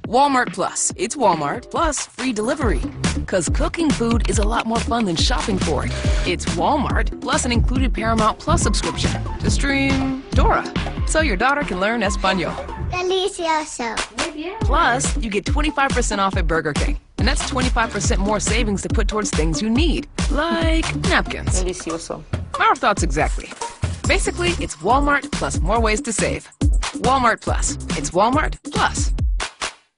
Walmart Plus. It's Walmart plus free delivery. Because cooking food is a lot more fun than shopping for it. It's Walmart plus an included Paramount Plus subscription to stream Dora, so your daughter can learn Espanol. Delicioso. Plus, you get 25% off at Burger King. And that's 25% more savings to put towards things you need, like napkins. Delicioso. Our thoughts exactly. Basically, it's Walmart plus more ways to save. Walmart Plus. It's Walmart Plus.